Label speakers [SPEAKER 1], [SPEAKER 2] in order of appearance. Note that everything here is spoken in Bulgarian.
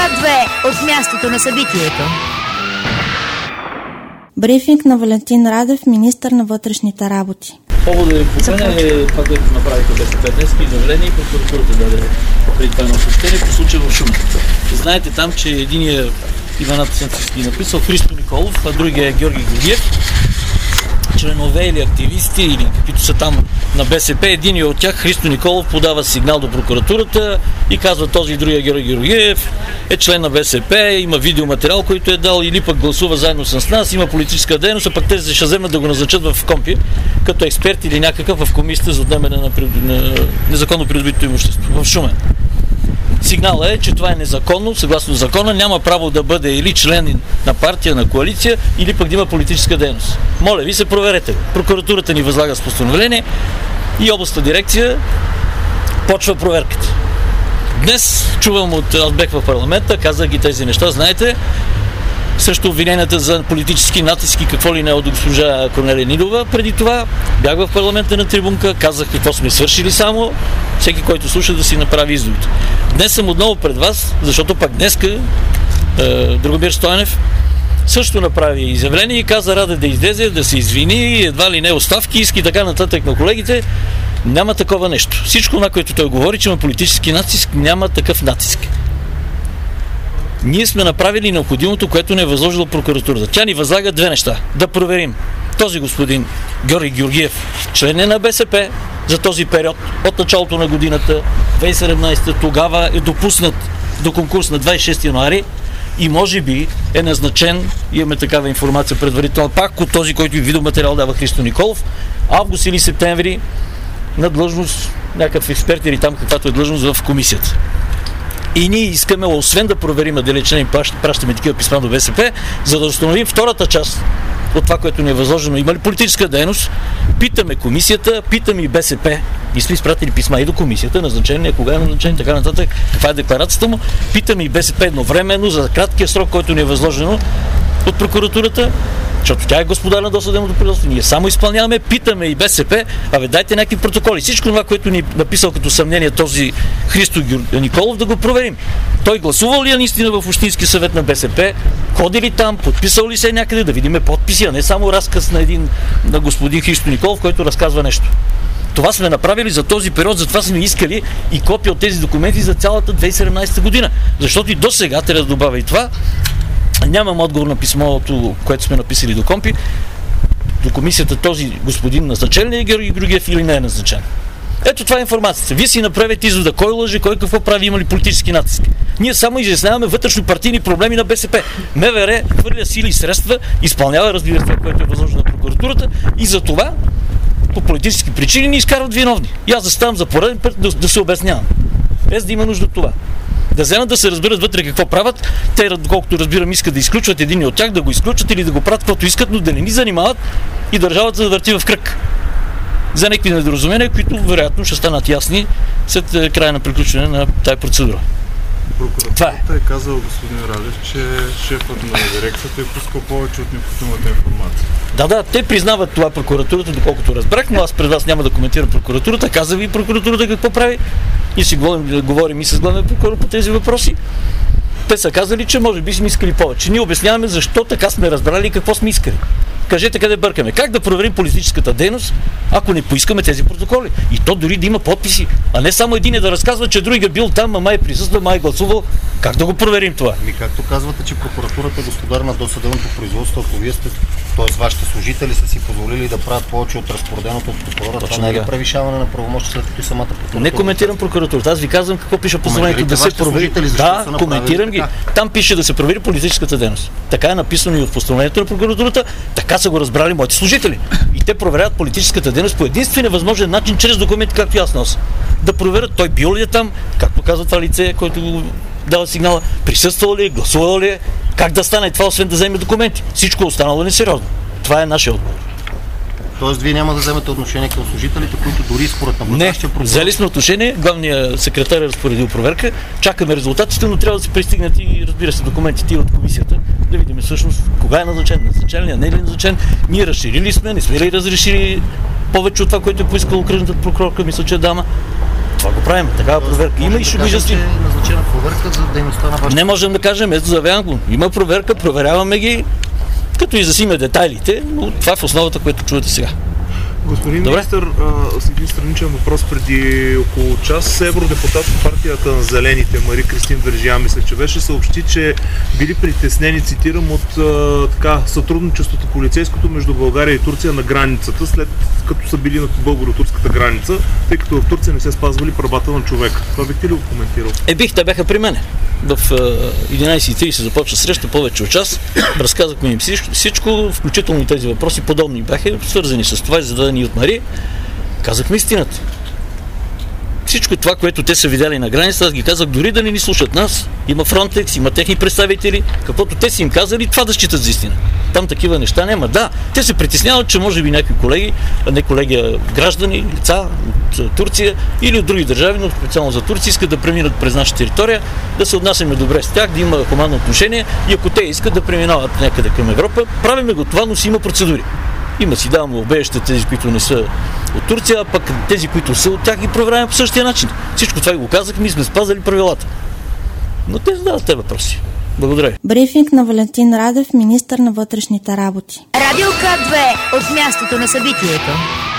[SPEAKER 1] Град 2 от мястото на събитието.
[SPEAKER 2] Брифинг на Валентин Радев, министър на вътрешните работи.
[SPEAKER 3] Повода ви поканя е това, което направиха БСП днес, изявление и прокуратурата даде преди това едно съобщение по случая в Шумен. Знаете там, че единият Иваната Сенцовски написал Христо Николов, а другия е Георги Георгиев, членове или активисти, или каквито са там на БСП. Единият от тях, Христо Николов, подава сигнал до прокуратурата и казва, този и другия Георги Георгиев е член на БСП, има видеоматериал, който е дал, или пък гласува заедно с нас, има политическа дейност, а пък те ще вземат да го назначат в КОМПИ като експерт или някакъв в комисията за отнемане на незаконно придобитото имущество в Шумен. Сигналът е, че това е незаконно, съгласно закона, няма право да бъде или член на партия, на коалиция, или пък да има политическа дейност. Моля ви се, проверете. Прокуратурата ни възлага с постановление и областна дирекция почва проверката. Днес чувам аз бех в парламента, казах ги тези неща, знаете, срещу обвиненията за политически натиски, какво ли не от госпожа Корнелия Нинова. Преди това бях в парламента на трибунка, казах какво сме свършили само, всеки, който слуша, да си направи изводите. Днес съм отново пред вас, защото пак днеска Драгомир Стойнев също направи изявление и каза Радев да излезе, да се извини, едва ли не оставки, иски така нататък на колегите. Няма такова нещо. Всичко, на което той говори, че има политически натиск, няма такъв натиск. Ние сме направили необходимото, което не е възложила прокуратурата. Тя ни възлага две неща. Да проверим този господин Георги Георгиев, член на БСП за този период от началото на годината 2017, тогава е допуснат до конкурс на 26 януари и може би е назначен, имаме такава информация предварително, пак от този, който видеоматериал дава Христо Николов, август или септември на длъжност, някакъв експерт или там каквато е длъжност в комисията. И ние искаме, освен да проверим дали член пращаме такива писма до БСП, за да установим втората част от това, което ни е възложено. Има ли политическа дейност? Питаме комисията, питаме и БСП. И сме изпратили писма и до комисията, назначение, кога е назначение, така нататък, каква е декларацията му. Питаме и БСП едновременно за краткия срок, който ни е възложено от прокуратурата, защото тя е господар на досъдебното производство. Ние само изпълняваме, питаме и БСП, дайте някакви протоколи. Всичко това, което ни написал като съмнение този Христо Николов, да го проверим. Той гласувал ли е наистина в Общински съвет на БСП, ходи ли там, подписал ли се някъде, да видим подписи, а не само разказ на господин Христо Николов, който разказва нещо. Това сме направили за този период, затова сме искали и копия от тези документи за цялата 2017 година. Защото и до сега, трябва да добавя и това, нямам отговор на писмото, което сме написали до КОМПИ, до комисията, този господин назначен ли е Георги Георгиев или не е назначен. Ето това е информацията. Вие си направите извода кой лъже, кой какво прави, има ли политически натиск. Ние само изясняваме вътрешно-партийни проблеми на БСП. МВР хвърля сили и средства, изпълнява, разбира се, което е възложено на прокуратурата и за това по политически причини ни изкарват виновни. И аз заставам за пореден път да се обяснявам. Без да има нужда от това. Да вземат да се разберат вътре какво правят. Те, доколкото разбирам, искат да изключват един от тях, да го изключат или да го правят каквото искат, но да не ни занимават и държавата да върти в кръг. За някакви недоразумения, които вероятно ще станат ясни след края на приключване на тази процедура.
[SPEAKER 4] Прокуратурата е казал господин Радев, че шефът на дирекцията е пускал повече от необходимата информация.
[SPEAKER 3] Да, те признават това прокуратурата, доколкото разбрах, но аз пред вас няма да коментирам прокуратурата. Каза ви прокуратурата какво прави и си говорим и с главния прокурор по тези въпроси. Те са казали, че може би сме искали повече. Ние обясняваме защо така сме разбрали и какво сме искали. Кажете къде бъркаме. Как да проверим политическата дейност, ако не поискаме тези протоколи? И то дори да има подписи, а не само един да разказва, че другия бил там, а май присъства, май гласувал. Как да го проверим това?
[SPEAKER 5] Както казвате, че прокуратурата е господар на досъдебното производство, ако вие сте, т.е. вашите служители са си позволили да правят повече от разпореденото от прокурора, това не е превишаване на правомощия, след като и самата прокуратура.
[SPEAKER 3] Не коментирам прокуратурата. Аз ви казвам какво пише постановлението да се провери. Да, коментирам ги. Там пише да се провери политическата дейност. Така е написано и в постановлението на прокуратурата, така са го разбрали моите служители. И те проверяват политическата дейност по единствения възможен начин, чрез документи, както и аз нося. Да проверят той бил ли е там, както казва това лице, който го дава сигнала, присъствал ли е, гласувал ли е, как да стане това, освен да вземе документи. Всичко останало несериозно. Това е нашия отговор.
[SPEAKER 5] Тоест, вие няма да вземете отношение към служителите, които дори според наблюдаващия прокурор...
[SPEAKER 3] Не, взели сме отношение, главният секретар е разпоредил проверка, чакаме резултатите, но трябва да се пристигнат и, разбира се, документите от комисията, да видим всъщност кога е назначен, назначен ли, а не е ли назначен. Ние разширили сме, не сме ли разрешили повече от това, което е поискал окръжната прокурорка, мисля, че е дама. Това го правим, такава проверка. Има и ще го изясним.
[SPEAKER 5] Назначена проверка за дейността на вашата...
[SPEAKER 3] Не можем да кажем, ето заявявам го. Има проверка, проверяваме ги, като изясниме детайлите, но това е в основата, което чувате сега.
[SPEAKER 4] Господин министър, с един страничен въпрос преди около час. Евродепутат в партията на Зелените, Мари Кристин Вержия, мисля, че беше, съобщи, че били притеснени, цитирам, от сътрудничеството полицейското между България и Турция на границата, след като са били на българо-турската граница, тъй като в Турция не се спазвали правата на човека. Това бихте ли го коментирал?
[SPEAKER 3] Те бяха при мене. В 11:30 започва среща, повече от час. Разказахме им всичко, включително и тези въпроси, подобни бяха, свързани с това, зададени от Мари. Казахме истината. Всичко това, което те са видяли на границата, аз ги казах, дори да не ни слушат нас. Има Фронтекс, има техни представители, каквото те са им казали, това да считат за истина. Там такива неща няма. Да, те се притесняват, че може би някои колеги, не колеги, граждани, лица от Турция или от други държави, но специално за Турция, искат да преминат през наша територия, да се отнасяме добре с тях, да има хуманно отношение и ако те искат да преминават някъде към Европа, правиме го това, но си има процедури. Има си даваме убежище тези, които не са от Турция, а пък тези, които са от тях, ги проверяваме по същия начин. Всичко това го казахме и сме спазали правилата. Но те задават те въпроси. Благодаря.
[SPEAKER 2] Брифинг на Валентин Радев, министър на вътрешните работи.
[SPEAKER 1] Радио К2 от мястото на събитието.